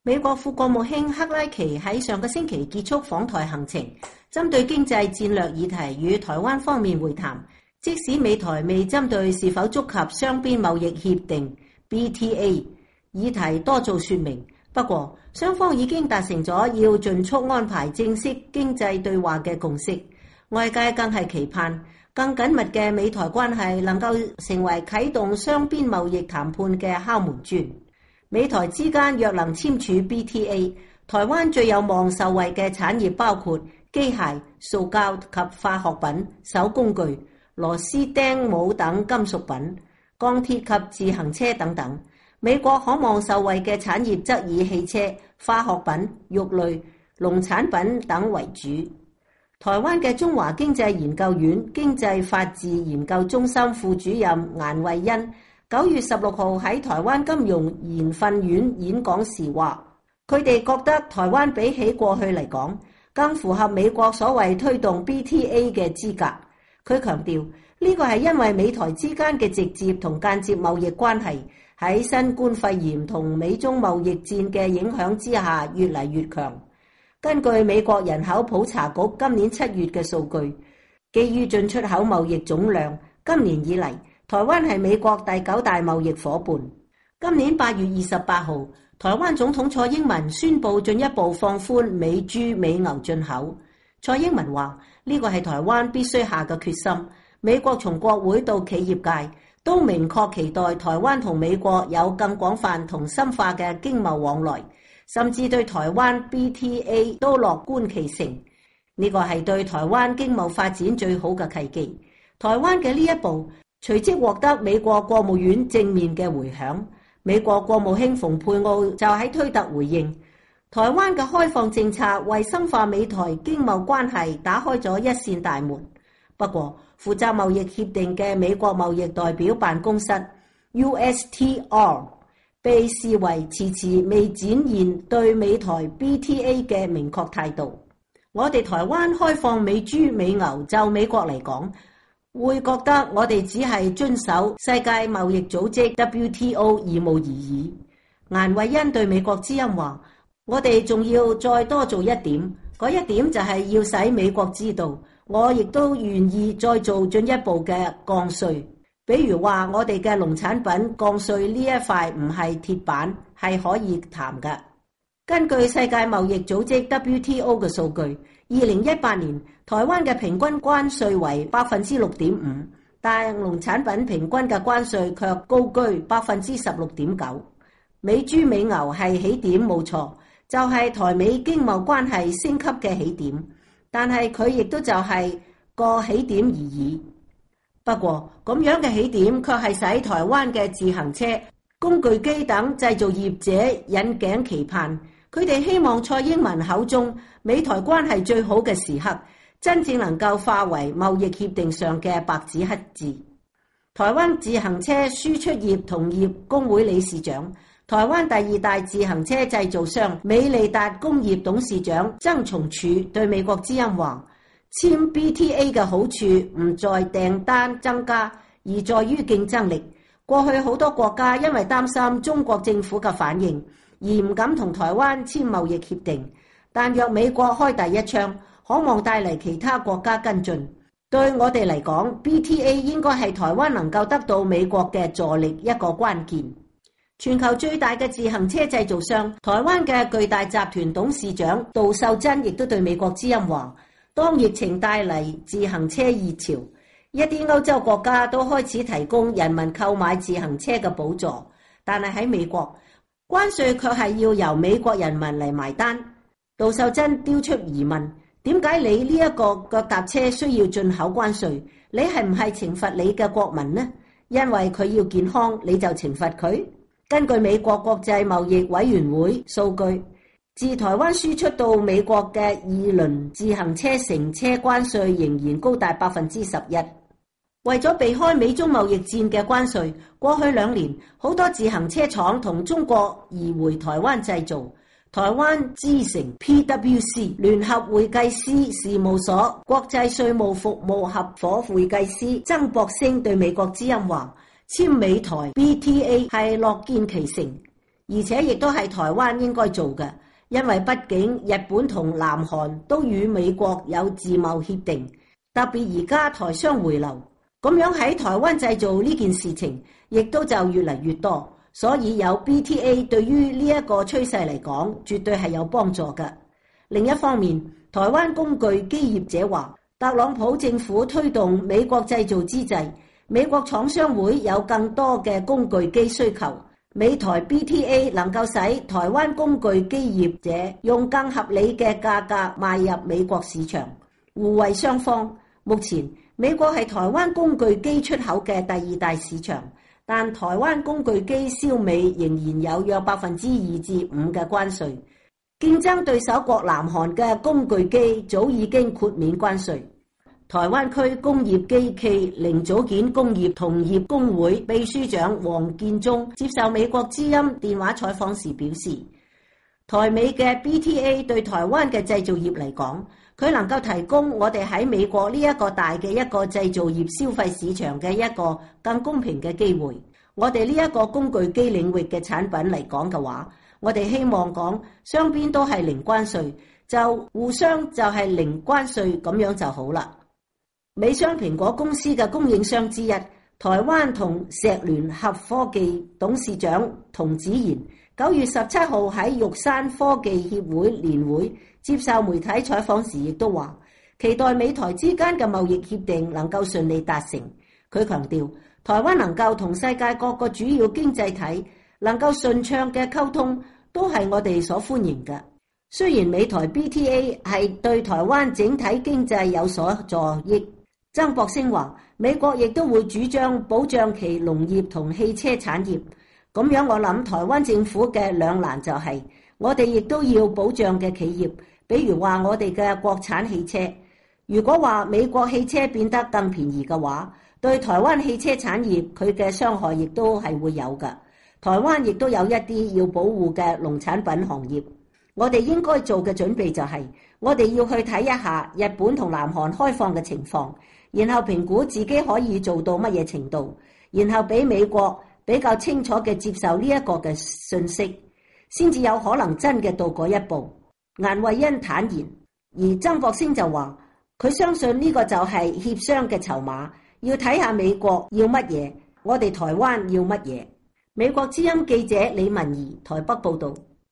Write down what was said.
美國副國務卿克拉奇喺上個星期結束訪台行程，針對經濟戰略議題與台灣方面會談。即使美台未針對是否觸及雙邊貿易協定 BTA 議題多做說明，不過雙方已經達成咗要盡速安排正式經濟對話嘅共識。外界更係期盼更緊密嘅美台關係能夠成為啟動雙邊貿易談判嘅敲門磚。美台之間若能簽署 BTA， 台灣最有望受惠嘅產業包括機械、塑膠及化學品、手工具、螺絲釘帽等金屬品、鋼鐵及自行車等等。美國可望受惠嘅產業則以汽車、化學品、肉類、農產品等為主。台灣嘅中華經濟研究院經濟法治研究中心副主任顏惠欣9月16號喺台灣金融研訓院演講時話，佢哋覺得台灣比起過去嚟講，更符合美國所謂推動 BTA 嘅資格。佢強調呢個係因為美台之間嘅直接同間接貿易關係喺新冠肺炎同美中貿易戰嘅影響之下越嚟越強。根據美國人口普查局今年7月嘅數據，基於進出口貿易總量，今年以嚟台灣係美國第9大貿易夥伴。今年8月28號，台灣總統蔡英文宣布進一步放寬美豬美牛進口。蔡英文話呢個係台灣必須下嘅決心。美國從國會到企業界都明確期待台灣同美國有更廣泛同深化嘅經貿往來，甚至對台灣 BTA 都樂觀其成。呢個係對台灣經貿發展最好嘅契機。台灣嘅呢一步隨即獲得美國國務院正面嘅回響。美國國務卿蓬佩奧就喺推特回應，台灣嘅開放政策為深化美台經貿關係打開咗一扇大門。不過，負責貿易協定嘅美國貿易代表辦公室 USTR 被視為遲遲未展現對美台 BTA 嘅明確態度。我哋台灣開放美豬美牛，就美國嚟講，會覺得我哋只係遵守世界貿易組織 WTO 義務而已。顏惠欣對美國之音話，我哋仲要再多做一點，嗰一點就係要使美國知道，我亦都願意再做進一步嘅降稅。比如話我哋嘅農產品降稅呢一塊唔係鐵板，係可以談嘅。根據世界貿易組織 WTO 嘅數據，2018年台灣嘅平均關稅為 6.5%， 但農產品平均嘅關稅卻高居 16.9%。美豬美牛係起點冇錯，就係台美經貿關係升級嘅起點，但係佢亦都就係個起點而已。不過咁樣嘅起點卻係使台灣嘅自行車、工具機等製造業者引頸期盼。佢哋希望蔡英文口中美台關係最好嘅時刻，真正能夠化為貿易協定上嘅白紙黑字。台灣自行車輸出業同業工會理事長、台灣第2大自行車製造商美利達工業董事長曾松柱對美國之音話，簽 BTA 嘅好處唔在訂單增加，而在於競爭力。過去好多國家因為擔心中國政府嘅反應，而唔敢同台灣簽貿易協定，但若美國開第一槍，可望帶嚟其他國家跟進。對我哋嚟講 ，BTA 應該係台灣能夠得到美國嘅助力一個關鍵。全球最大嘅自行車製造商台灣嘅巨大集團董事長杜秀珍亦都對美國之音話，當疫情帶嚟自行車熱潮，一啲歐洲國家都開始提供人民購買自行車嘅補助，但係喺美國，關稅卻係要由美國人民嚟埋單。杜秀珍丟出疑問，點解你呢一個腳踏車需要進口關稅？你係唔係懲罰你嘅國民呢？因為佢要健康，你就懲罰佢？根據美國國際貿易委員會數據，自台灣輸出到美國嘅2輪自行車乘車關稅仍然高達 11%。為咗避開美中貿易戰嘅關稅，過去2年好多自行車廠同中國移回台灣製造。台灣資誠 PwC 聯合會計師事務所國際稅務服務合夥會計師曾博星對美國之音話，簽美台 BTA 係樂見其成。 而且亦都係台灣應該做嘅，因為畢竟日本同南韓都與美國有自貿協定，特別而家台商回流，咁樣喺台灣製造呢件事情，亦都就越嚟越多，所以有 BTA 對於呢一個趨勢嚟講，絕對係有幫助嘅。另一方面，台灣工具機業者話，特朗普政府推動美國製造之際，美國廠商會有更多嘅工具機需求，美台 BTA 能夠使台灣工具機業者用更合理嘅價格賣入美國市場，互惠雙方。目前美國係台灣工具機出口嘅第二大市場，但台灣工具機銷美仍然有約2%至5%嘅關稅。競爭對手國南韓嘅工具機早已經豁免關稅。台灣區工業機器零組件工業同業工會秘書長黃建忠接受美國之音電話採訪時表示，台美嘅 BTA 對台灣嘅製造業嚟講，佢能夠提供我哋喺美國呢一個大嘅一個製造業消費市場嘅一個更公平嘅機會。我哋呢一個工具機領域嘅產品嚟講嘅話，我哋希望講雙邊都係零關稅，就互相就係零關稅咁樣就好啦。美商蘋果公司嘅供應商之一，台灣同石聯合科技董事長童子賢9月17號喺玉山科技協會年會接受媒體採訪時，亦都話期待美台之間嘅貿易協定能夠順利達成。佢強調，台灣能夠同世界各個主要經濟體能夠順暢嘅溝通，都係我哋所歡迎嘅。雖然美台 BTA 係對台灣整體經濟有所助益，曾博聲話，美國亦都會主張保障其農業同汽車產業。咁樣我諗台灣政府嘅兩難就係，我哋亦都要保障嘅企業，比如話我哋嘅國產汽車。如果話美國汽車變得更便宜嘅話，對台灣汽車產業佢嘅傷害亦都係會有㗎。台灣亦都有一啲要保護嘅農產品行業。我哋應該做嘅準備就係，我哋要去睇一下日本同南韓開放嘅情況，然後評估自己可以做到乜嘢程度，然後俾美國比較清楚嘅接受呢一個嘅信息，先至有可能真嘅到嗰一步。顏惠恩坦言，而曾博聲就話，佢相信呢個就係協商嘅籌碼，要睇下美國要乜嘢，我哋台灣要乜嘢。美國之音記者李文儀台北報道。